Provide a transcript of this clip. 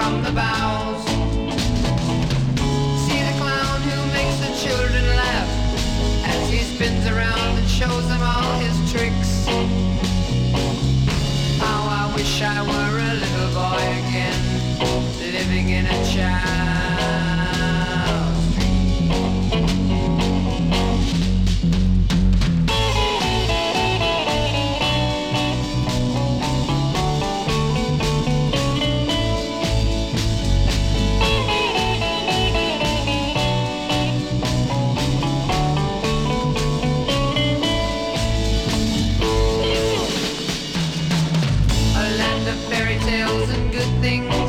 from the boughs. See the clown who makes the children laugh as he spins around and shows them all his tricks. How I wish I were a little boy again, living in a child's dream. A land of fairy tales and good things